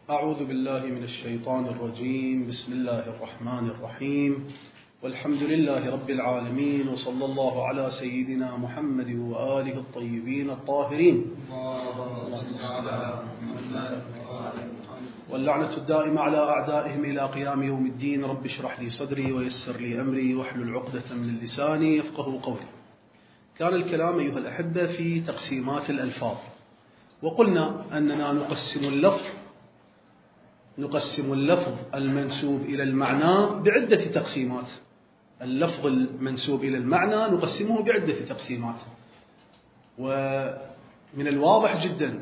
أعوذ بالله من الشيطان الرجيم. بسم الله الرحمن الرحيم، والحمد لله رب العالمين، وصلى الله على سيدنا محمد وآله الطيبين الطاهرين، واللعنة الدائمة على أعدائهم إلى قيام يوم الدين. رب اشرح لي صدري ويسر لي أمري واحلل عقدة من لساني يفقه قولي. كان الكلام أيها الأحبة في تقسيمات الألفاظ، وقلنا أننا نقسم اللفظ المنسوب إلى المعنى بعدة تقسيمات. اللفظ المنسوب إلى المعنى نقسمه بعدة تقسيمات، ومن الواضح جدا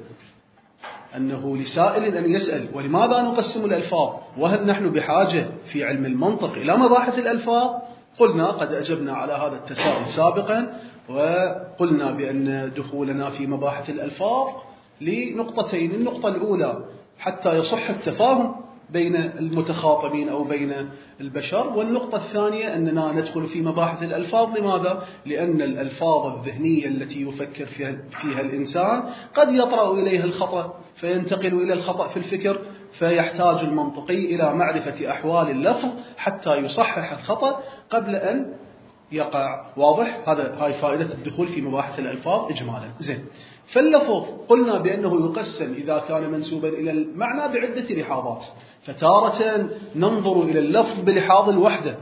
أنه لسائل أن يسأل: ولماذا نقسم الألفاظ؟ وهل نحن بحاجة في علم المنطق إلى مباحث الألفاظ؟ قلنا قد أجبنا على هذا التساؤل سابقا، وقلنا بأن دخولنا في مباحث الألفاظ لنقطتين: النقطة الأولى حتى يصح التفاهم بين المتخاطبين أو بين البشر، والنقطة الثانية أننا ندخل في مباحث الألفاظ. لماذا؟ لأن الألفاظ الذهنية التي يفكر فيها الإنسان قد يطرأ إليها الخطأ فينتقل إلى الخطأ في الفكر، فيحتاج المنطقي إلى معرفة أحوال اللفظ حتى يصحح الخطأ قبل أن يقع. واضح؟ هاي فائدة الدخول في مباحث الألفاظ إجمالا. زين، فاللفظ قلنا بأنه يقسم إذا كان منسوبا إلى المعنى بعدة لحاظات. فتارة ننظر إلى اللفظ بلحاظ الوحدة.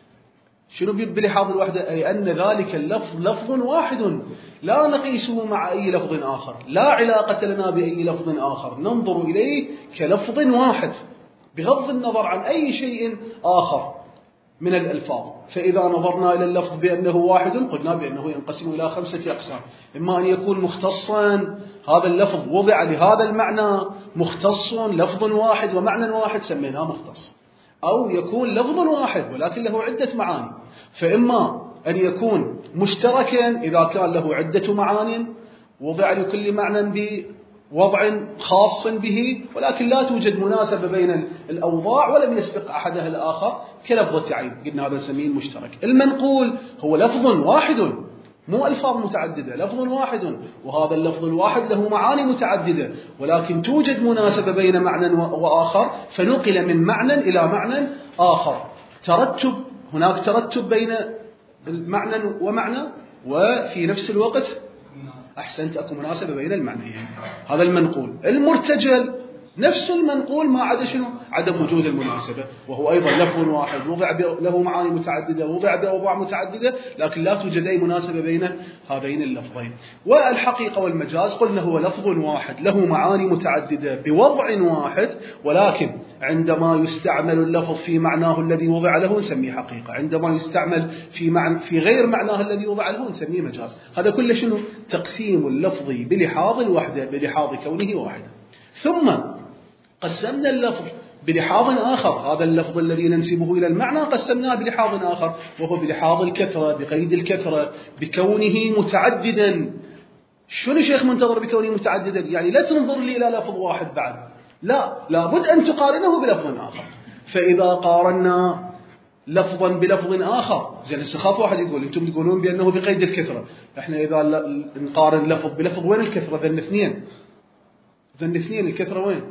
شنو بلحاظ الوحدة؟ أي أن ذلك اللفظ لفظ واحد لا نقيسه مع أي لفظ آخر، لا علاقة لنا بأي لفظ آخر، ننظر إليه كلفظ واحد بغض النظر عن أي شيء آخر من الألفاظ. فإذا نظرنا إلى اللفظ بأنه واحد قلنا بأنه ينقسم إلى 5 أقسام: إما أن يكون مختصا، هذا اللفظ وضع لهذا المعنى، مختص لفظ واحد ومعنى واحد سميناه مختص، أو يكون لفظ واحد ولكن له عدة معاني. فإما أن يكون مشتركا إذا كان له عدة معاني وضع لكل معنى بوضع خاص به، ولكن لا توجد مناسبة بين الأوضاع ولم يسبق أحدها الآخر، كلفظ التعيين، قلنا هذا نسميه المشترك. المنقول هو لفظ واحد، مو ألفاظ متعددة، لفظ واحد، وهذا اللفظ الواحد له معاني متعددة ولكن توجد مناسبة بين معنى وآخر، فنقل من معنى إلى معنى آخر. هناك ترتب بين المعنى ومعنى، وفي نفس الوقت أحسنت أكو مناسبة بين المعنيين. هذا المنقول. المرتجل نفس المنقول ما عدا شنو؟ عدم وجود المناسبة، وهو أيضا لفظ واحد وضع له معاني متعددة، وضع بأوضاع متعددة، لكن لا توجد أي مناسبة بين هذين اللفظين. والحقيقة والمجاز قلنا هو لفظ واحد له معاني متعددة بوضع واحد، ولكن عندما يستعمل اللفظ في معناه الذي وضع له نسميه حقيقة، عندما يستعمل في غير معناه الذي وضع له نسميه مجاز. هذا كله شنو؟ تقسيم اللفظ بلحاظ الوحدة، بلحاظ كونه واحدا. ثم قسمنا اللفظ بلحاظ آخر، هذا اللفظ الذي ننسبه إلى المعنى قسمناه بلحاظ آخر، وهو بلحاظ الكثرة، بقيد الكثرة، بكونه متعددا. شنو شيخ منتظر بكونه متعددا؟ يعني لا تنظر لي إلى لفظ واحد بعد، لا، لابد أن تقارنه بلفظ آخر. فإذا قارنا لفظا بلفظ آخر، زين سخاف واحد يقول أنتم تقولون بأنه بقيد الكثرة، إحنا إذا نقارن لفظ بلفظ وين الكثرة؟ ذن اثنين، الكثرة وين؟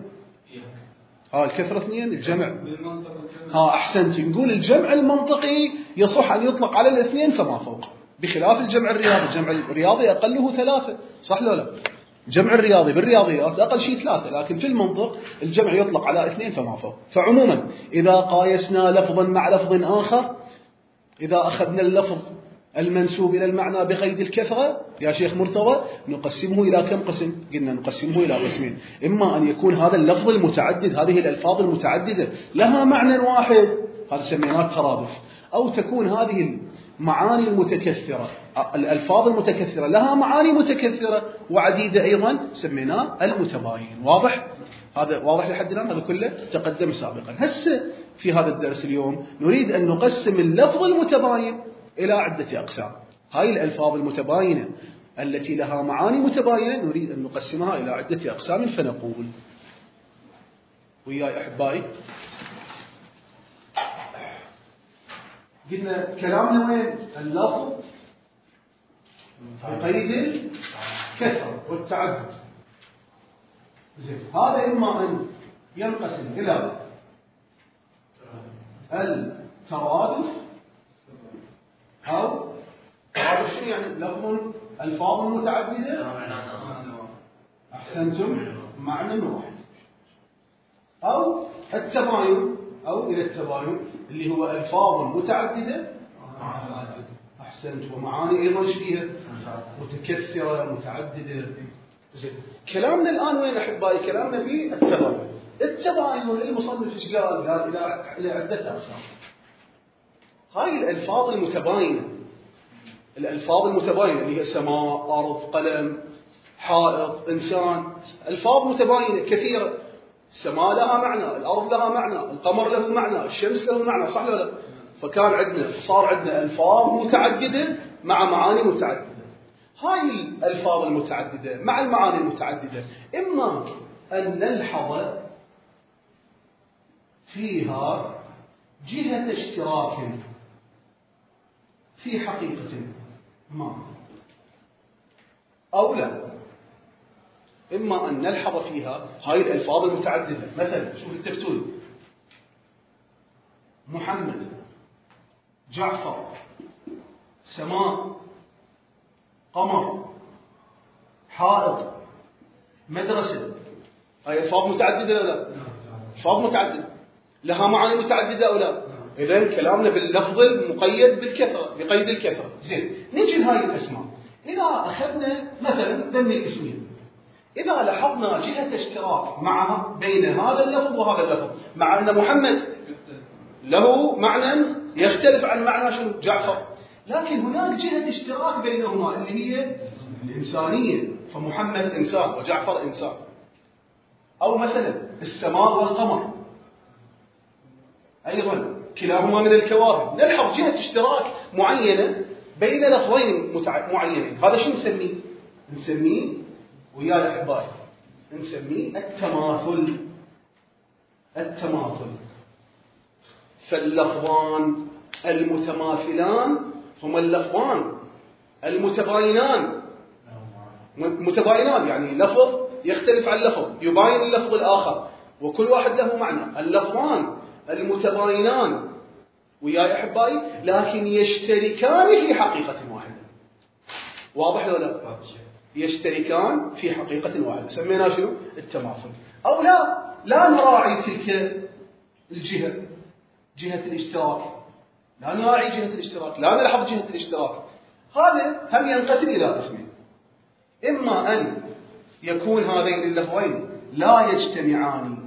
الكثرة 2، الجمع. أحسنت، نقول الجمع المنطقي يصح أن يطلق على الاثنين فما فوق، بخلاف الجمع الرياضي. الجمع الرياضي أقله 3، صح لو لا؟ الجمع الرياضي بالرياضيات أقل شيء 3، لكن في المنطق الجمع يطلق على 2 فما فوق. فعموما إذا قايسنا لفظا مع لفظ آخر، إذا أخذنا اللفظ المنسوب إلى المعنى بقيد الكثرة يا شيخ مرتضى نقسمه إلى كم قسم؟ قلنا نقسمه إلى قسمين: إما أن يكون هذا اللفظ المتعدد، هذه الألفاظ المتعددة لها معنى واحد، هذا سميناه ترادف، أو تكون هذه المعاني المتكثرة، الألفاظ المتكثرة لها معاني متكثرة وعديدة أيضا، سميناه المتباين. واضح؟ هذا واضح لحد الآن، هذا كله تقدم سابقا. هسه في هذا الدرس اليوم نريد أن نقسم اللفظ المتباين إلى عدة أقسام. هاي الألفاظ المتباينة التي لها معاني متباينة نريد أن نقسمها إلى عدة أقسام. فنقول وياي أحبائي، قلنا كلامنا وين؟ اللفظ بقيد الكثرة والتعدد. زين، هذا إما أن ينقسم إلى الترادف أو ترادف شنو يعني؟ لفظ ألفاظ متعددة أحسنتم معنى واحد، أو التباين أو إلى التباين اللي هو ألفاظ متعددة أحسنت ومعاني أيضا فيها متكثرة متعددة. زين كلامنا الآن وين أحبائي؟ كلامنا بالتباين. التباين المصنف ايش قال؟ قال إلى عدة أقسام. هاي الألفاظ المتباينة، الألفاظ المتباينة اللي هي سماء أرض قلم حائط إنسان، ألفاظ متباينة كثيرة. السماء لها معنى، الأرض لها معنى، القمر له معنى، الشمس له معنى، صح ولا لا؟ فكان عندنا صار عندنا ألفاظ متعددة مع معاني متعددة. هاي الألفاظ المتعددة مع المعاني المتعددة إما أن نلحظ فيها جهة اشتراك في حقيقة ما أو لا. إما أن نلحظ فيها هاي الألفاظ المتعددة، مثلا شوف التكتول محمد جعفر سماء قمر حائط مدرسة، هاي ألفاظ متعددة ولا لا؟ ألفاظ متعددة لها معاني متعددة أو لا؟ إذن كلامنا باللفظ المقيد بالكثرة بقيد الكثرة. زين نجي لهاي الأسماء. إذا أخذنا مثلا ذن الاسمين، إذا لاحظنا جهة اشتراك مع بين هذا اللفظ وهذا اللفظ، مع أن محمد له معنى يختلف عن معنى شنو جعفر، لكن هناك جهة اشتراك بينهما اللي هي الإنسانية، فمحمد إنسان وجعفر إنسان. أو مثلا السماء والقمر أيضا كلاهما من الكواكب، نلحظ جهة اشتراك معينة بين لفظين معينين. هذا شو نسميه؟ نسميه ويا أحبائي نسميه التماثل. التماثل. فاللفظان المتماثلان هما اللفظان المتباينان. متباينان يعني لفظ يختلف عن لفظ يباين اللفظ الآخر وكل واحد له معنى. اللفظان المتباينان ويا أحبائي لكن يشتركان في حقيقة واحدة. واضح ولا لا؟ يشتركان في حقيقة واحدة سميناه شنو؟ التماثل. أو لا نراعي تلك الجهة، جهة الاشتراك، لا نراعي جهة الاشتراك، لا نلحظ جهة الاشتراك. هذا هم ينقسم إلى قسمين، إما أن يكون هذين اللفظين لا يجتمعان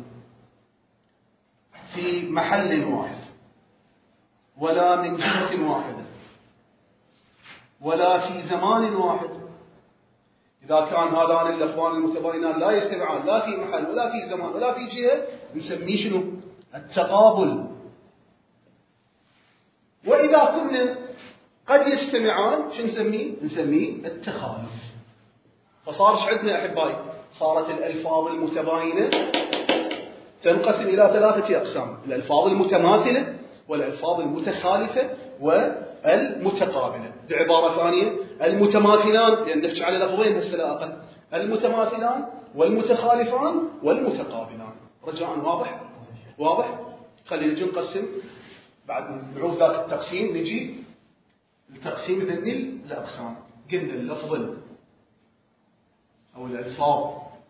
في محل واحد ولا من جهة واحدة ولا في زمان واحد. إذا كان هذان اللفظان المتباينان لا يجتمعان لا في محل ولا في زمان ولا في جهة نسميه شنو؟ التقابل. وإذا كنا قد يجتمعان شو نسميه؟ نسميه التخالف. فصارش عندنا أحبائي صارت الألفاظ المتباينة تنقسم إلى ثلاثة أقسام: الألفاظ المتماثلة والألفاظ المتخالفة والمتقابلة. بعبارة ثانية المتماثلان، لأن نحكي على لفظين هسه لا أقل، المتماثلان والمتخالفان والمتقابلان. رجاء واضح؟ واضح؟ خلينا نجي نقسم بعد نعوف ذاك التقسيم، نجي لتقسيم ذني الأقسام. قلنا اللفظ أو الألفاظ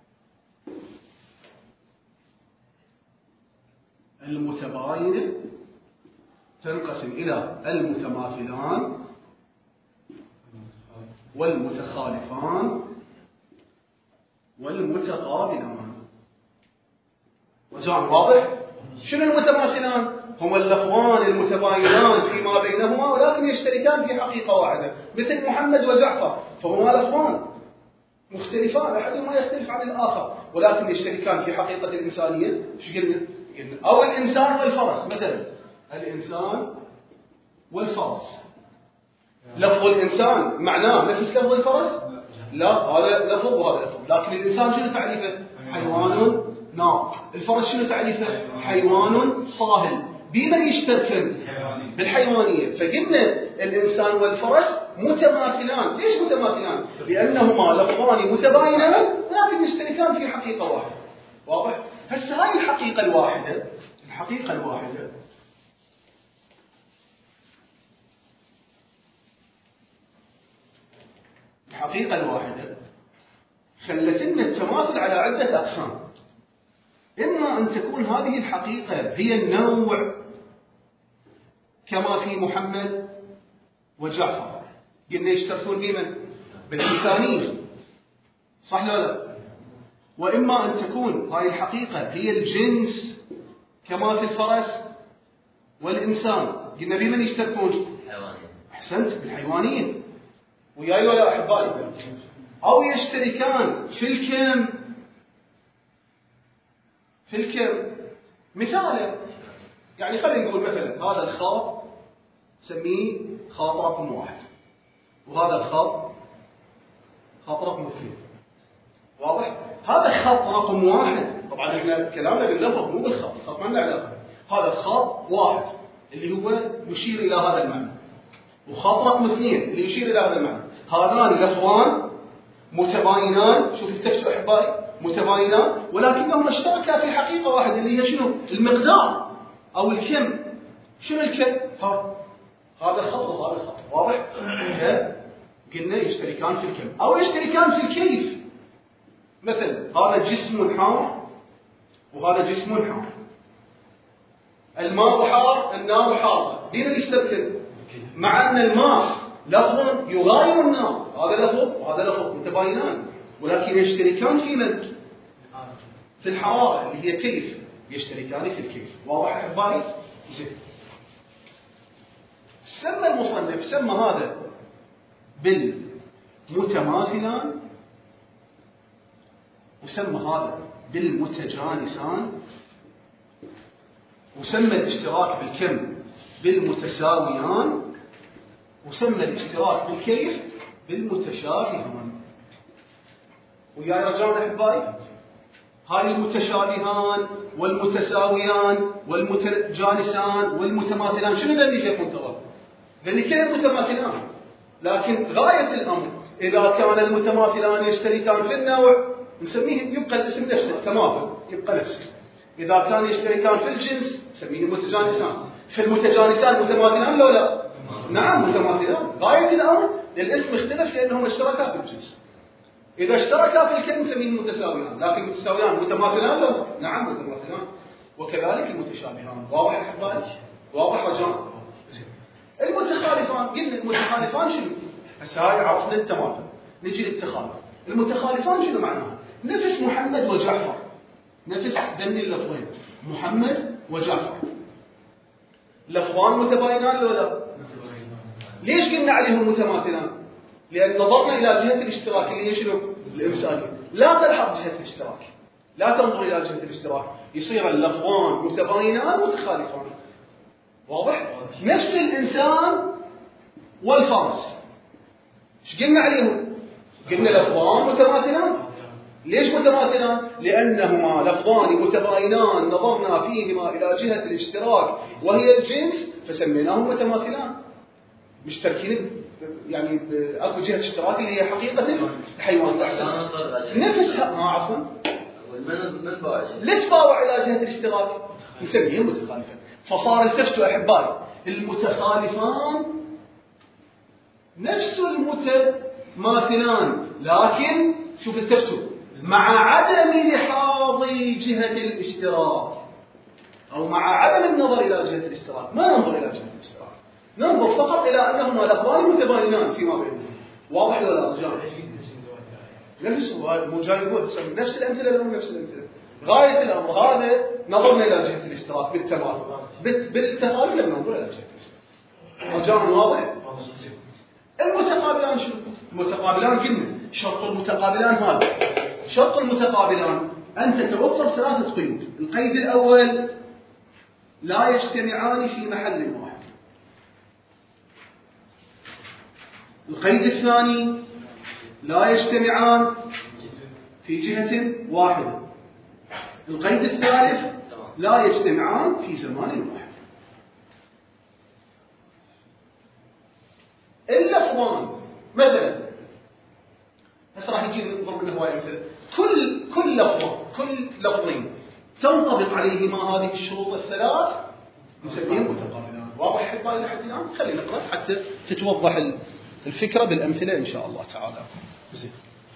المتباينة تنقسم إلى المتماثلان والمتخالفان والمتقابلان. رجاء واضح؟ شنو المتماثلان؟ هما اللفظان المتباينان فيما بينهما ولكن يشتركان في حقيقة واحدة، مثل محمد وجعفر، فهما لفظان مختلفان أحدهما يختلف عن الآخر ولكن يشتركان في حقيقة الإنسانية. شو قلنا؟ أو الإنسان والفرس مثلا، الإنسان والفرس، لفظ الإنسان معناه نفس لفظ الفرس؟ لا، هذا لفظ وهذا لفظ. لكن الإنسان شنو تعريفه؟ حيوان ناطق. الفرس شنو تعريفه؟ حيوان صاهل. بمن يشتركن؟ بالحيوانية. فقلنا الإنسان والفرس متماثلان. ليش متماثلان؟ لأنهما لفظان متباينان لكن يشتركان في حقيقة واحدة. واضح؟ هسه هاي الحقيقة الواحدة، خلت لنا التماثل على عدة أقسام. إما أن تكون هذه الحقيقة هي النوع كما في محمد وجعفر، قلنا يشتركون بمن؟ بالإنسانية، صح لا لا؟ وإما أن تكون هاي الحقيقة هي الجنس كما في الفرس والإنسان، قلنا بمن يشتركون؟ أحسنت، بالحيوانية. وياي ولا أحبائي؟ أو يشتركان في الكم. مثالا يعني خلينا نقول مثلا هذا الخط سميه خط رقم 1، وهذا الخط خط رقم 2، واضح؟ هذا خط رقم 1، طبعا احنا كلامنا باللفظ مو بالخط، خط ما له علاقه. هذا خط 1 اللي هو يشير الى هذا المعنى، وخط رقم 2 اللي يشير الى هذا المعنى. هذان لفظان متباينان، شوف التفتوا احبائي، متباينان ولكنهما اشتركا في حقيقه واحده اللي هي شنو؟ المقدار او الكم. شنو الكم؟ هذا الخط وهذا الخط، واضح؟ قلنا يشتركان في الكم او يشتركان في الكيف. مثلا هذا جسم حار وهذا جسم حار، الماء حار النار حاره، بين يشتركن؟ مع ان الماء لفظ يغاير النار، هذا لفظ وهذا لفظ متباينان، ولكن يشتركان في من؟ في الحراره اللي هي كيف، يشتركان في الكيف. واضح احبائي؟ زين. سمى المصنف سمى هذا بالمتماثلان، وسمى هذا بالمتجانسان، وسمى الاشتراك بالكم بالمتساويان، وسمى الاشتراك بالكيف بالمتشابهان. وياي رجعنا احبائي؟ هاي المتشابهان والمتساويان والمتجانسان والمتماثلان، شنو ذني شيخ منتظر؟ ذني كلمة متماثلان، لكن غاية الأمر إذا كان المتماثلان يشتركان في النوع نسميهم، يبقى الاسم نفسه التماثل، يبقى نفسه. إذا كان يشتركان في الجنس نسميهم متجانسان. في المتجانسان متماثلان لو لا؟ نعم متماثلان. غاية الأمر الاسم اختلف لأنهم اشتركا في الجنس. إذا اشتركا في الكلمة نسميهم متساويان، لكن متساويان متماثلان لو؟ نعم متماثلان. وكذلك المتشابهان. واضح احبائي؟ واضح رجاء؟ المتخالفان، قلنا المتخالفان شنو؟ هسه هاي عرفنا التماثل، نجي للتخالف. المتخالفان شنو معناها؟ نفس محمد وجعفر، نفس ذني اللفظين محمد وجعفر، لفظان متباينان لو لا؟ ليش قلنا عليهم متماثلان؟ لأن نظرنا إلى جهة الاشتراك اللي هي شنو؟ الإنسانية. لا تلحظ جهة الاشتراك، لا تنظر إلى جهة الاشتراك، يصير اللفظان متباينان متخالفان. واضح؟ نفس الإنسان والفرس، ايش قلنا عليهم؟ قلنا لفظان متماثلان. ليش متماثلان؟ لأنهما لفظان متباينان نظرنا فيهما إلى جهة الاشتراك وهي الجنس فسميناهم متماثلان. مشتركين يعني اكو جهة اشتراك اللي هي حقيقة الحيوان الأحسن نفسها. عفوا لتفاوع إلى جهة الاشتراك نسميهم متخالفين. فصار التفتوا أحبائي المتخالفان نفس المتماثلان، لكن شوف التفتوا مع عدم لحاظ جهة الاشتراك أو مع عدم النظر إلى جهة الاشتراك. ما ننظر إلى جهة الاشتراك، ننظر فقط إلى أنهما لفظان متباينان فيما بينهما. واضح ولا لا رجال؟ نفس مو جاي يقول نفس الأمثلة ولا نفس الأمثلة؟ غاية الأمر هذا نظرنا إلى جهة الاشتراك بالتماثل، بالتخالف لم ننظر إلى جهة الاشتراك. رجال واضح؟ المتقابلان شنو؟ المتقابلان قلنا شرط المتقابلان هذا، شرط المتقابلان أن تتوفر 3 قيود. القيد الأول لا يجتمعان في محل واحد. القيد الثاني لا يجتمعان في جهة واحدة. القيد الثالث لا يجتمعان في زمان واحد. اللفظان مثلا هسه راح يجي نضرب له هواي امثله. كل لفظين تنطبق عليهما هذه الشروط الثلاث نسميهم متقابلان. واضح أحبائي لحد الآن؟ خلينا نقرأ حتى تتوضح الفكرة بالأمثلة إن شاء الله تعالى. زين.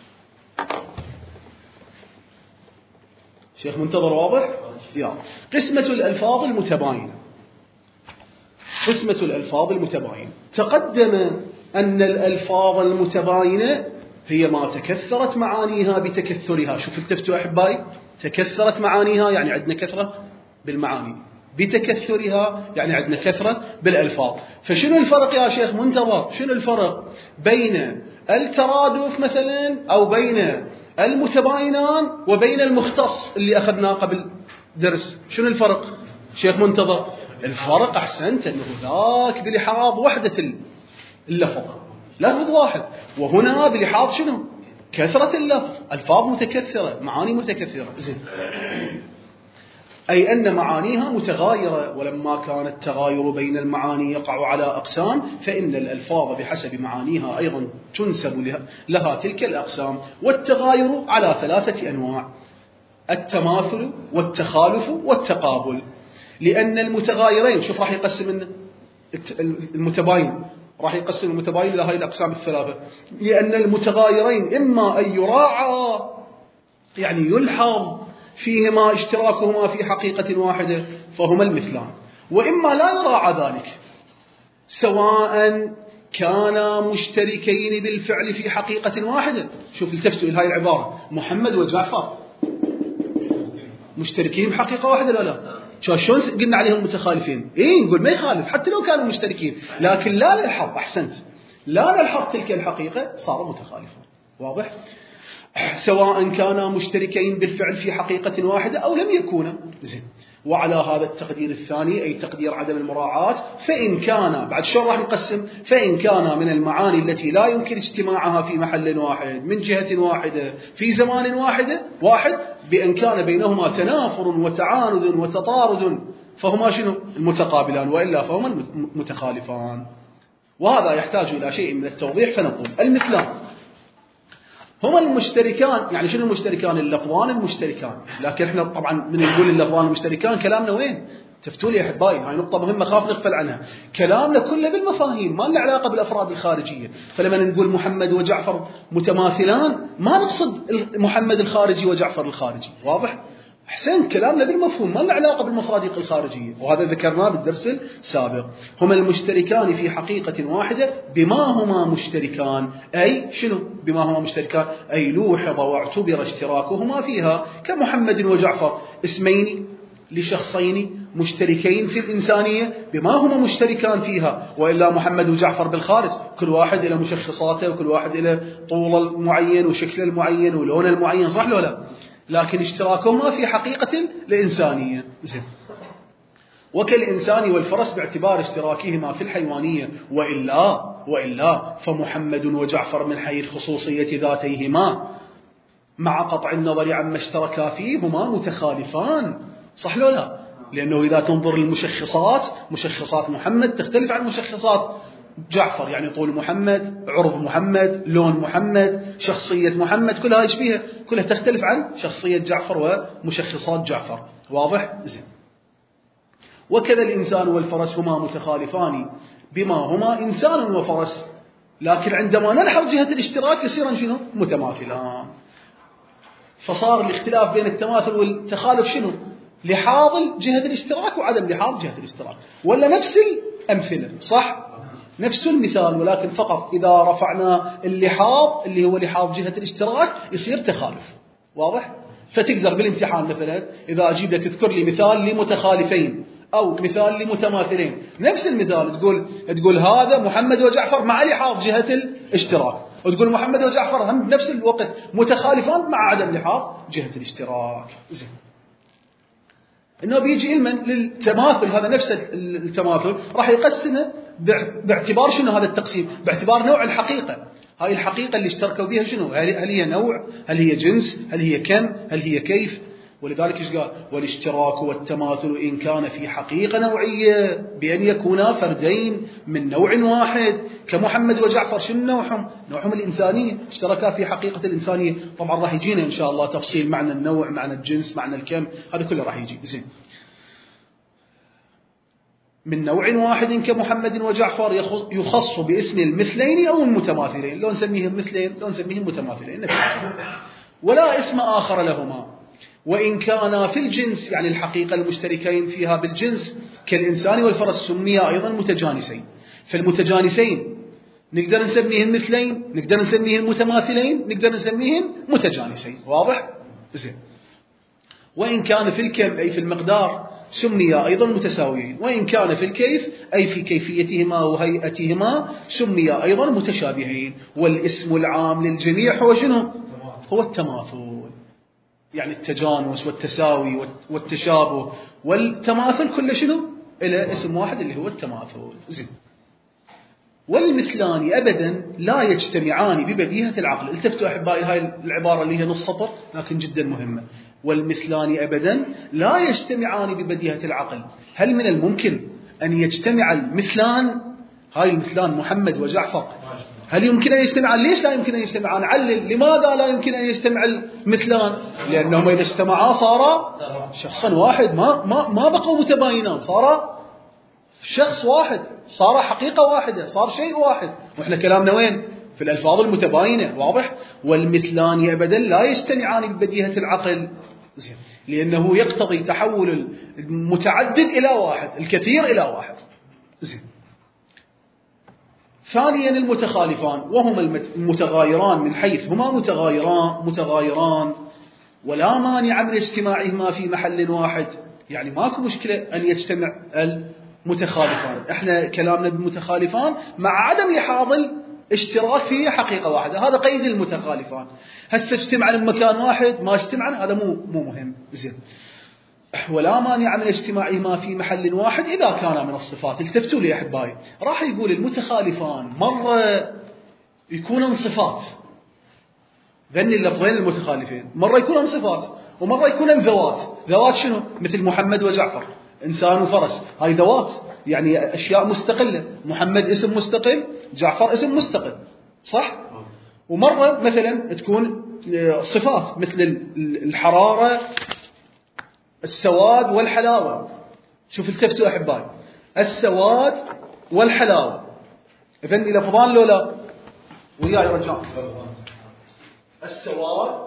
شيخ منتظر واضح؟ يا قسمة الألفاظ المتباينة. قسمة الألفاظ المتباينة، تقدم أن الألفاظ المتباينة هي ما تكثرت معانيها بتكثرها. شوف التفتوا أحبائي، تكثرت معانيها يعني عندنا كثرة بالمعاني، بتكثرها يعني عندنا كثرة بالألفاظ. فشنو الفرق يا شيخ منتظر؟ شنو الفرق بين الترادف مثلا أو بين المتباينان وبين المختص اللي أخذناه قبل درس؟ شنو الفرق شيخ منتظر؟ الفرق أحسنت أنه ذاك بلحاظ وحدة اللفظ، لفظ واحد، وهنا بلحاظ شنو؟ كثرة اللفظ، ألفاظ متكثرة، معاني متكثرة. زين. أي أن معانيها متغايرة، ولما كان التغاير بين المعاني يقع على أقسام فإن الألفاظ بحسب معانيها أيضا تنسب لها تلك الأقسام. والتغاير على ثلاثة أنواع: التماثل والتخالف والتقابل. لأن المتغايرين، شوف راح يقسم المتباين، راح يقسم المتباين إلى هذه الأقسام الثلاثة. لأن المتغايرين إما أن يراعى يعني يلحظ فيهما اشتراكهما في حقيقة واحدة فهما المثلان، وإما لا يراعى ذلك، سواء كانا مشتركين بالفعل في حقيقة واحدة. شوف التفتوا إلى هذه العبارة: محمد وجعفر مشتركين بحقيقة واحدة لا لا؟ شلون قلنا عليهم متخالفين؟ إيه نقول ما يخالف حتى لو كانوا مشتركين، لكن لا نلحظ، أحسنت، لا نلحظ تلك الحقيقة، صاروا متخالفون. واضح؟ سواء كانا مشتركين بالفعل في حقيقة واحدة أو لم يكونا. زين. وعلى هذا التقدير الثاني أي تقدير عدم المراعاة، فإن كان، بعد شلون راح نقسم؟ فإن كان من المعاني التي لا يمكن اجتماعها في محل واحد من جهة واحدة في زمان واحد بأن كان بينهما تنافر وتعاند وتطارد فهما شنو؟ المتقابلان، وإلا فهما المتخالفان. وهذا يحتاج إلى شيء من التوضيح، فنقول المثلان هما المشتركان. يعني شنو المشتركان؟ اللفظان المشتركان. لكن احنا طبعا من نقول اللفظان المشتركان كلامنا وين؟ تفتوا لي يا احبائي، هاي نقطة مهمة خاف نغفل عنها. كلامنا كله بالمفاهيم، ما له علاقة بالأفراد الخارجية. فلما نقول محمد وجعفر متماثلان ما نقصد محمد الخارجي وجعفر الخارجي. واضح؟ أحسن، كلامنا بالمفهوم، ما له علاقة بالمصادق الخارجية، وهذا ذكرناه بالدرس السابق. هما المشتركان في حقيقة واحدة بما هما مشتركان. أي شنو بما هما مشتركان؟ أي لوحظ واعتبر اشتراكهما فيها، كمحمد وجعفر اسمين لشخصين مشتركين في الإنسانية بما هما مشتركان فيها. وإلا محمد وجعفر بالخارج كل واحد إلى مشخصاته، وكل واحد إلى طول المعين وشكل المعين ولون المعين، صح ولا لا؟ لكن اشتراكهما في حقيقة الإنسانية. زين. وكالإنسان والفرس باعتبار اشتراكهما في الحيوانية، وإلا فمحمد وجعفر من حيث خصوصية ذاتيهما مع قطع النظر عما اشتركا فيه هما متخالفان، صح ولا لا؟ لأنه إذا تنظر للمشخصات، مشخصات محمد تختلف عن مشخصات جعفر، يعني طول محمد، عرض محمد، لون محمد، شخصية محمد، كلها ايش فيها؟ كلها تختلف عن شخصية جعفر ومشخصات جعفر. واضح؟ زين. وكذا الإنسان والفرس هما متخالفان بما هما إنسان وفرس، لكن عندما نلحظ جهة الاشتراك يصيران شنو؟ متماثلان. فصار الاختلاف بين التماثل والتخالف شنو؟ لحاظ جهة الاشتراك وعدم لحاظ جهة الاشتراك، ولا نفس الأمثلة، صح؟ نفس المثال، ولكن فقط إذا رفعنا اللحاظ اللي هو لحاظ جهة الاشتراك يصير تخالف. واضح؟ فتقدر بالامتحان مثلا إذا أجيب لك اذكر لي مثال لمتخالفين أو مثال لمتماثلين، نفس المثال تقول هذا محمد وجعفر مع لحاظ جهة الاشتراك، وتقول محمد وجعفر هم بنفس الوقت متخالفان مع عدم لحاظ جهة الاشتراك. زين. إنه بيجي علما للتماثل، هذا نفس التماثل راح يقسمه باعتبار شنو هذا التقسيم؟ باعتبار نوع الحقيقة. هاي الحقيقة اللي اشتركوا بها شنو؟ هل هي نوع؟ هل هي جنس؟ هل هي كم؟ هل هي كيف؟ ولذلك ايش قال؟ والاشتراك والتماثل إن كان في حقيقة نوعية بأن يكونا فردين من نوع واحد كمحمد وجعفر. شنو نوعهم؟ نوعهم الإنسانية، اشتركا في حقيقة الإنسانية. طبعا راح يجينا إن شاء الله تفصيل معنى النوع، معنى الجنس، معنى الكم، هذا كله راح يجي. زين، من نوع واحد كمحمد وجعفر يخص باسم المثلين أو المتماثلين، لو نسميهم مثلين لو نسميهم متماثلين، ولا اسم آخر لهما. وإن كانا في الجنس، يعني الحقيقة المشتركين فيها بالجنس كالإنسان والفرس، سميا أيضا متجانسين. فالمتجانسين نقدر نسميهم مثلين، نقدر نسميهم متماثلين، نقدر نسميهم متجانسين. واضح؟ زين. وإن كان في الكم أي في المقدار سميا أيضا متساويين، وإن كان في الكيف أي في كيفيتهما وهيئتهما سميا أيضا متشابهين. والاسم العام للجميع هو شنو؟ هو التماثل، يعني التجانس والتساوي والتشابه والتماثل كله شنو؟ إلى اسم واحد اللي هو التماثل. زين. والمثلان أبدا لا يجتمعان ببديهة العقل. التفتوا أحبائي هاي العبارة اللي هي نص سطر لكن جدا مهمة. والمثلان أبدا لا يجتمعان ببديهة العقل. هل من الممكن أن يجتمع المثلان؟ هاي المثلان محمد وجعفر، هل يمكن أن يجتمعان؟ ليش لا يمكن أن يجتمعان؟ علل لماذا لا يمكن أن يجتمع المثلان؟ لأنهما إذا اجتمعا صارا شخصا واحد، ما بقوا متباينان، صار شخص واحد، صار حقيقة واحدة، صار شيء واحد. وإحنا كلامنا وين؟ في الألفاظ المتباينة. واضح؟ والمثلان أبدا لا يجتمعان ببديهة العقل، لأنه يقتضي تحول المتعدد إلى واحد، الكثير إلى واحد. زين. ثانيا المتخالفان، وهما المتغايران من حيث هما متغايران ولا مانع من اجتماعهما في محل واحد. يعني ماكو مشكلة أن يجتمع المتخالفان. احنا كلامنا بالمتخالفان مع عدم لحاظ اشتراك في حقيقة واحدة، هذا قيد المتخالفان. هسه اجتمعن بمكان واحد ما اجتمعن، هذا مو مهم. زين. ولا مانع من اجتماعهما في محل واحد إذا كان من الصفات. التفتوا لي أحبائي، راح يقول المتخالفان مرة يكونن صفات، ذني اللفظين المتخالفين، مرة يكونن صفات ومرة يكونن ذوات. ذوات شنو؟ مثل محمد وجعفر، إنسان وفرس، هاي ذوات يعني أشياء مستقلة. محمد اسم مستقل، جعفر اسم مستقل، صح؟ ومرة مثلا تكون صفات مثل الحرارة، السواد والحلاوة. شوف التفتوا أحبائي، السواد والحلاوة، ذني لفظان لو لا؟ وياي رجال، السواد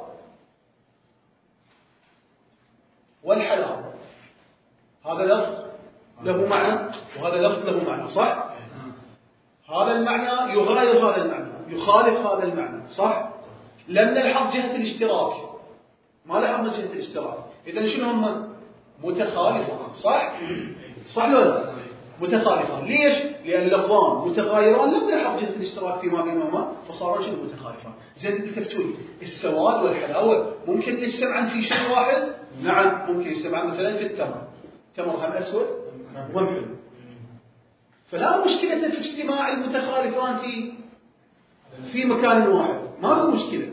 والحلاوة، هذا لفظ له معنى وهذا لفظ له معنى، صح؟ هذا المعنى يغاير هذا المعنى، يخالف هذا المعنى، صح؟ لم نلحظ جهة الاشتراك، ما لحظنا جهة الاشتراك. إذن شنو هم؟ متخالفان، صح؟ صح لو لا؟ متخالفان. ليش؟ لأن اللفظان متغايران، لم نلحظ جهة الاشتراك فيما بينهما فصاروا شنو؟ متخالفان. زين، التفتوني السواد والحلاوة ممكن يجتمعان في شيء واحد؟ نعم، ممكن يجتمعان مثلا في التمر. تمر هم أسود وهم حلو، فلا مشكلة في اجتماع المتخالفان في مكان واحد، ما في مشكلة.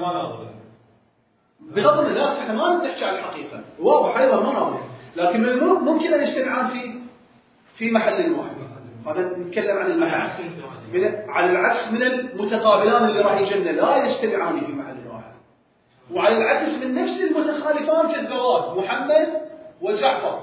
بغض النظر احنا ما نحكي على الحقيقة، واضح أيضا ما ناظر، لكن من المهم ممكن أن يجتمعان في محل واحد. هذا نتكلم عن المحل، على العكس من المتقابلان اللي راح يجينا لا يجتمعان في محل واحد. وعلى العكس من نفس المتخالفان في الذوات، محمد وجعفر،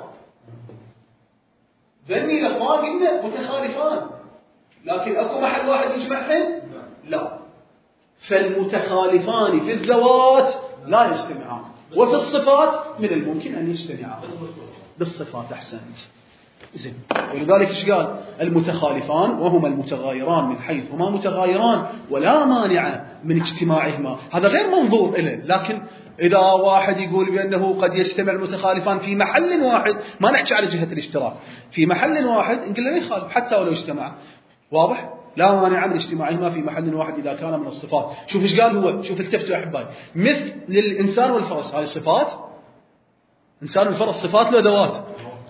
ذني لفظان قلنا متخالفان، لكن اكو محل واحد يجمعهن؟ لا. فالمتخالفان في الذوات لا يجتمعان، وفي الصفات من الممكن ان يجتمعان. بالصفات احسنت. زين. ولذلك ايش قال؟ المتخالفان وهما المتغايران من حيث هما متغايران ولا مانع من اجتماعهما. هذا غير منظور إليه، لكن إذا واحد يقول بأنه قد يجتمع المتخالفان في محل واحد، ما نحكي على جهة الاشتراك، في محل واحد نقول له يخالف حتى ولو اجتمع. واضح؟ لا مانع من اجتماعهما في محل واحد إذا كان من الصفات. شوف ايش قال هو، شوف التفتوا يا أحبائي، مثل الإنسان والفرس، هاي صفات. إنسان والفرس صفات له ذوات،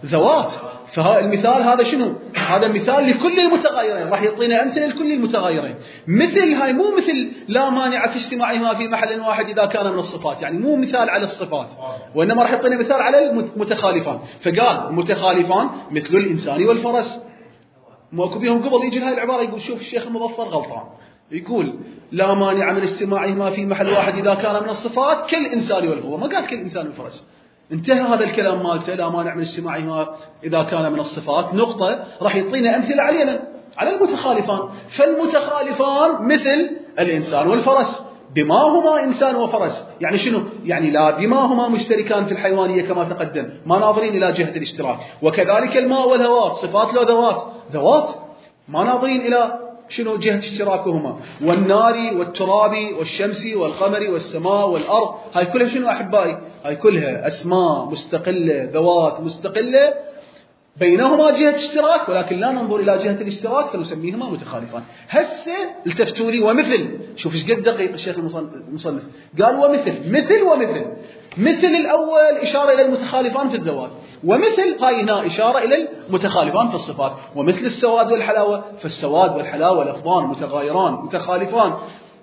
ذوات. فالمثال هذا شنو؟ هذا مثال لكل المتغيرين، راح يعطينا أمثلة لكل المتغيرين. مثل هاي مو مثل لا مانع في اجتماعهما في محل واحد إذا كان من الصفات، يعني مو مثال على الصفات، وإنما راح يعطينا مثال على المتخالفان. فقال المتخالفان مثل الإنسان والفرس. ماكو بيهم قبل يجي هاي العبارة يقول شوف الشيخ المظفر غلطان، يقول لا مانع من اجتماعهما في محل واحد إذا كان من الصفات كالإنسان والفرس، ما قال كالإنسان والفرس. انتهى هذا الكلام مالته لا مانع من اجتماعهما إذا كان من الصفات نقطة. راح يعطينا أمثلة على المتخالفان. فالمتخالفان مثل الإنسان والفرس، بما هما إنسان وفرس. يعني شنو؟ يعني لا بما هما مشتركان في الحيوانية كما تقدم، ما ناظرين إلى جهة الاشتراك. وكذلك الماء والهواء صفات له ذوات، ما ناظرين إلى شنو جهة اشتراكهما. والنار والتراب والشمس والقمر والسماء والأرض، هاي كلها شنو أحبائي؟ هاي كلها أسماء مستقلة، ذوات مستقلة، بينهما جهة اشتراك ولكن لا ننظر إلى جهة الاشتراك فنسميهما متخالفان. هسه التفتوا لي ومثل، شوف ايش قد دقيق الشيخ المصنف، قال ومثل. مثل الأول إشارة إلى المتخالفان في الذوات، ومثل هاي هنا إشارة إلى المتخالفان في الصفات. ومثل السواد والحلاوة، فالسواد والحلاوة لفظان متغايران متخالفان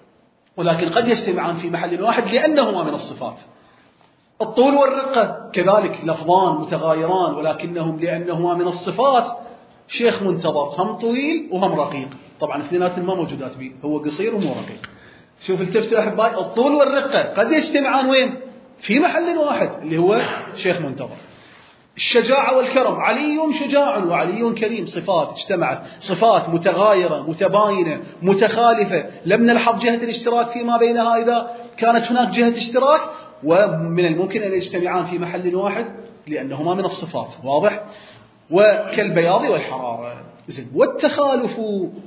ولكن قد يجتمعان في محل واحد لأنهما من الصفات. الطول والرقة كذلك لفظان متغايران ولكنهم لأنهما من الصفات. شيخ منتظر هم طويل وهم رقيق، طبعا اثنيناتهم ما موجودات به، هو قصير ومو رقيق. شوف التفتوا أحبائي، الطول والرقة قد يجتمعان وين؟ في محل واحد اللي هو شيخ منتظر. الشجاعة والكرم، علي شجاع وعلي كريم، صفات اجتمعت، صفات متغايرة متباينة متخالفة، لم نلحظ جهة الاشتراك فيما بينها إذا كانت هناك جهة اشتراك، ومن الممكن أن يجتمعان في محل واحد لأنهما من الصفات. واضح؟ وكالبياض والحرارة. زين. والتخالف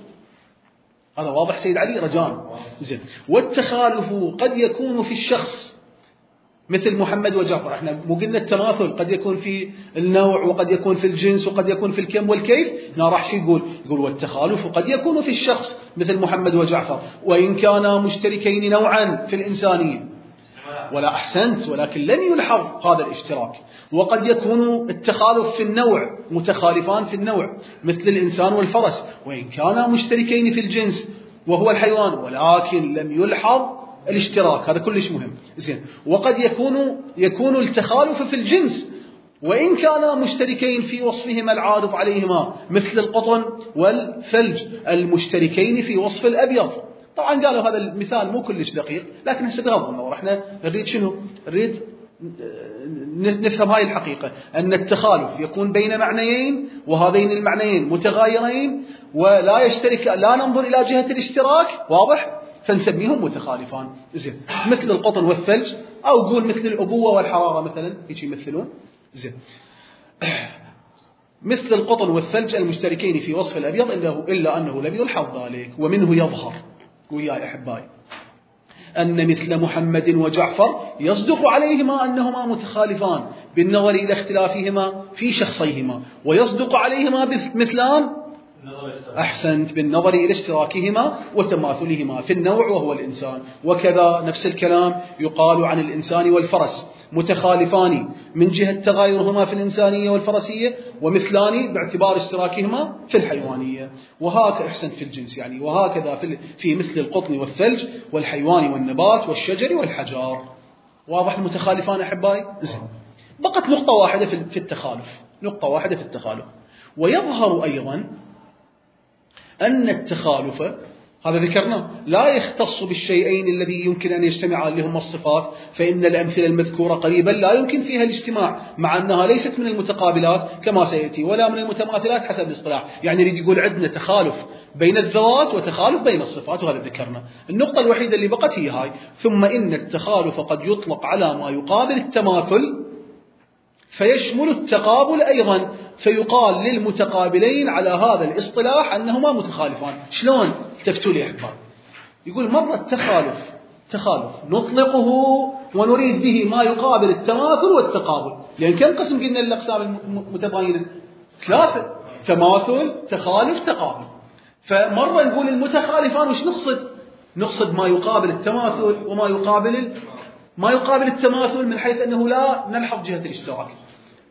هذا واضح سيد علي رجان. زين. والتخالف قد يكون في الشخص مثل محمد وجعفر. احنا مو قلنا التماثل قد يكون في النوع وقد يكون في الجنس وقد يكون في الكم والكيف. هنا راح شو يقول والتخالف قد يكون في الشخص مثل محمد وجعفر وإن كانا مشتركين نوعا في الإنسانية. ولا أحسنت، ولكن لن يلحظ هذا الاشتراك. وقد يكون التخالف في النوع، متخالفان في النوع مثل الإنسان والفرس وإن كانا مشتركين في الجنس وهو الحيوان ولكن لم يلحظ الاشتراك. هذا كلش مهم. زين. وقد يكون التخالف في الجنس وإن كانا مشتركين في وصفهما العارض عليهما مثل القطن والثلج المشتركين في وصف الأبيض. طبعا قالوا هذا المثال مو كلش دقيق، لكن هسه بغض النظر احنا نريد شنو؟ نريد نفهم هاي الحقيقة، أن التخالف يكون بين معنيين وهذين المعنيين متغايرين ولا لا ننظر إلى جهة الاشتراك. واضح؟ فنسميهم متخالفان. زين. مثل القطن والثلج، أو قول مثل الأبوة والحرارة مثلا، هيك يمثلون. زين. مثل القطن والثلج المشتركين في وصف الأبيض إلا أنه لم يلحظ ذلك. ومنه يظهر وياي أحبائي أن مثل محمد وجعفر يصدق عليهما أنهما متخالفان بالنظر إلى اختلافهما في شخصيهما، ويصدق عليهما مثلان أحسنت بالنظر إلى اشتراكهما وتماثلهما في النوع وهو الإنسان. وكذا نفس الكلام يقال عن الإنسان والفرس، متخالفان من جهة تغايرهما في الإنسانية والفرسية ومثلان باعتبار اشتراكهما في الحيوانية. وهكذا أحسنت في الجنس يعني، وهكذا في مثل القطن والثلج والحيوان والنبات والشجر والحجار. واضح المتخالفان أحبائي؟ زين. بقت نقطة واحدة في التخالف، نقطة واحدة في التخالف. ويظهر أيضا أن التخالف هذا ذكرناه لا يختص بالشيئين الذي يمكن أن يجتمعا لهما الصفات، فإن الأمثلة المذكورة قريبا لا يمكن فيها الاجتماع مع أنها ليست من المتقابلات كما سيأتي ولا من المتماثلات حسب الاصطلاح. يعني يريد يقول عندنا تخالف بين الذوات وتخالف بين الصفات، وهذا ذكرنا. النقطة الوحيدة اللي بقت هي هاي. ثم إن التخالف قد يطلق على ما يقابل التماثل فيشمل التقابل أيضا، فيقال للمتقابلين على هذا الاصطلاح أنهما متخالفان. شلون؟ تفتوا لي أحباب. يقول مرة تخالف نطلقه ونريد به ما يقابل التماثل والتقابل، لأن كم قسم قلنا الأقسام المتباينة؟ 3: تماثل، تخالف، تقابل. فمرة نقول المتخالفان وش نقصد ما يقابل التماثل وما يقابل التماثل من حيث أنه لا نلحظ جهة الاشتراك.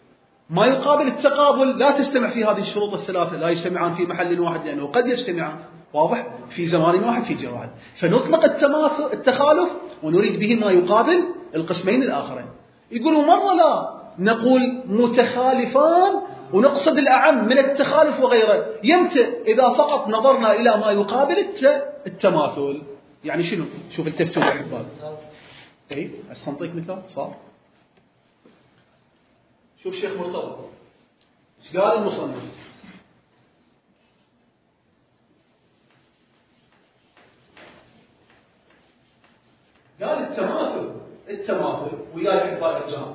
ما يقابل التقابل لا تجتمع في هذه الشروط الثلاثة، لا يجتمعان في محل واحد لأنه قد يجتمعان، واضح، في زمان واحد في جهة واحد. فنطلق التخالف ونريد به ما يقابل القسمين الآخرين. يقولوا مرة لا، نقول متخالفان ونقصد الأعم من التخالف وغيره. يمتى؟ إذا فقط نظرنا إلى ما يقابل التماثل. يعني شنو؟ شوف التفتوا يا أحباب. أي أستنطيك مثال صار. شوف شيخ مرتضى ايش قال المصنف؟ قال التماثل وياي احبائي الكرام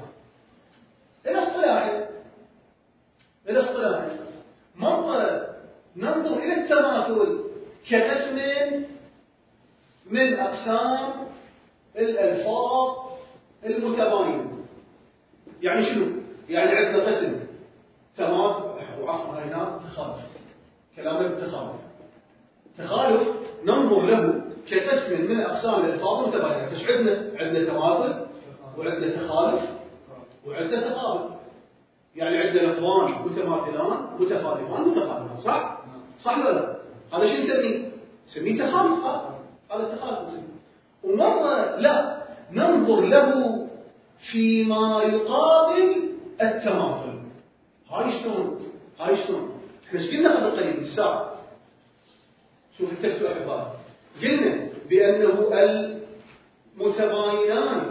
الاصطلاحي مرة ننظر إلى التماثل كقسم من أقسام الألفاظ المتباينة. يعني شنو؟ يعني عندنا قسم تماثل وعفوا هنا تخالف، كلامنا بالتخالف. تخالف ننظر له كقسم من أقسام الألفاظ المتباينة. فايش عندنا؟ عندنا تماثل وعندنا تخالف وعندنا تقابل. يعني عندنا لفظان متماثلان متخالفان متقابلان، صح؟ صح ولا لا؟ هذا شو نسميه؟ نسميه تخالف. هذا تخالف نسميه. ومرة لا، ننظر له فيما يقابل التماثل. هاي شلون؟ احنا ايش قلنا قبل قليل الساعة؟ شوف التكست يا احبائي. قلنا بأنه المتباينان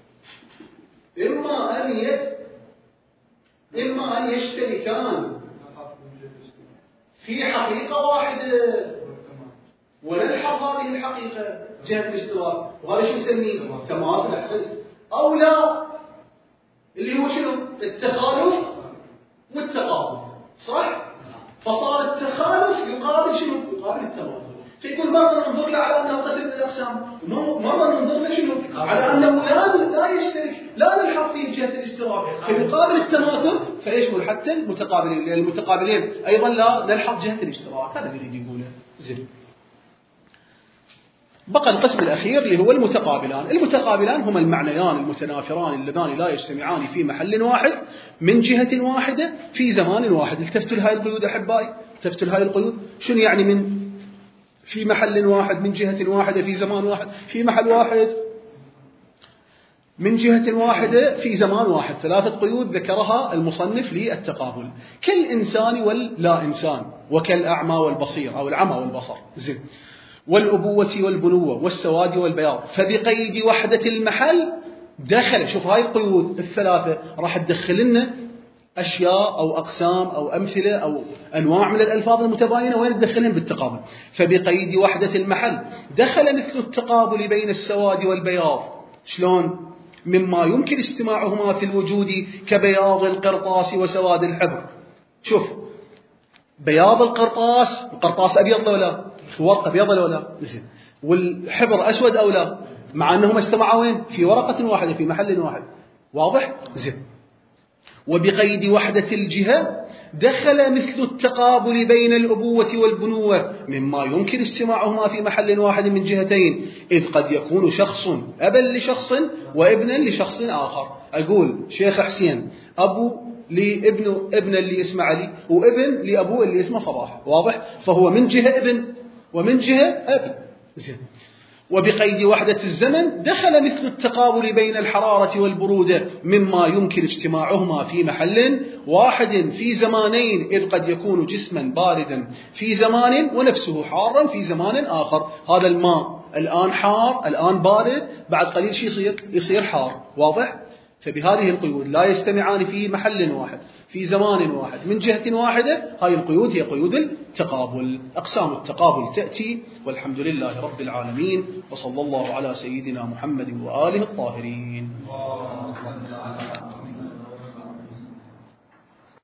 إما أن يشتركان في حقيقة واحدة ونلحظ هذه الحقيقة جهة الاشتراك، وهذا شو نسميه؟ تماثل. أحسنت. أو لا، اللي هو شنو؟ التخالف والتقابل، صح؟ فصار التخالف يقابل شنو؟ يقابل التماثل. فيقول مرة ننظر له على أنه قسم من الأقسام، مرة ننظر له شنو؟ على أنه لا يشترك، لا نلحق فيه جهة الاشتراك، فيقابل التماثل فيشمل حتى المتقابلين، لأن المتقابلين أيضا لا نلحق جهة الاشتراك. هذا يريد يقوله. زين. بقى القسم الأخير اللي هو المتقابلان هما المعنيان المتنافران اللذان لا يجتمعان في محل واحد من جهة واحدة في زمان واحد. التفتوا لهاي القيود أحبائي، التفتوا لهاي القيود. شنو يعني من في محل واحد من جهة واحدة في زمان واحد في محل واحد من جهة واحدة في زمان واحد؟ ثلاثة قيود ذكرها المصنف للتقابل: كالإنسان واللا إنسان، وكالأعمى والبصير أو العمى والبصر، زين، والأبوة والبنوة، والسواد والبياض. فبقيد وحدة المحل دخل. شوف هاي القيود الثلاثة راح تدخل لنا أشياء أو أقسام أو أمثلة أو أنواع من الألفاظ المتباينة وين تدخلهم؟ بالتقابل. فبقيد وحدة المحل دخل مثل التقابل بين السواد والبياض. شلون؟ مما يمكن اجتماعهما في الوجود كبياض القرطاس وسواد الحبر. شوف بياض القرطاس أبيض لو لا؟ ورقة أبيض لو لا؟ زين. والحبر أسود أو لا؟ مع أنهما اجتمعوا وين؟ في ورقة واحدة في محل واحد، واضح؟ زين. وبقيد وحدة الجهة دخل مثل التقابل بين الأبوة والبنوة مما يمكن اجتماعهما في محل واحد من جهتين، إذ قد يكون شخص أبا لشخص وابنا لشخص آخر. أقول شيخ حسين أبو لابنه، ابن اللي اسمه علي، وابن لأبوه اللي اسمه صباح، واضح؟ فهو من جهة ابن ومن جهة أب. زين. وبقيد وحدة الزمن دخل مثل التقابل بين الحرارة والبرودة مما يمكن اجتماعهما في محل واحد في زمانين، إذ قد يكون جسما باردا في زمان ونفسه حارا في زمان آخر. هذا الماء الآن حار الآن بارد، بعد قليل شي يصير حار، واضح؟ فبهذه القيود لا يجتمعان في محل واحد في زمان واحد من جهة واحدة. هاي القيود هي قيود التقابل. أقسام التقابل تأتي، والحمد لله رب العالمين، وصلى الله على سيدنا محمد وآله الطاهرين.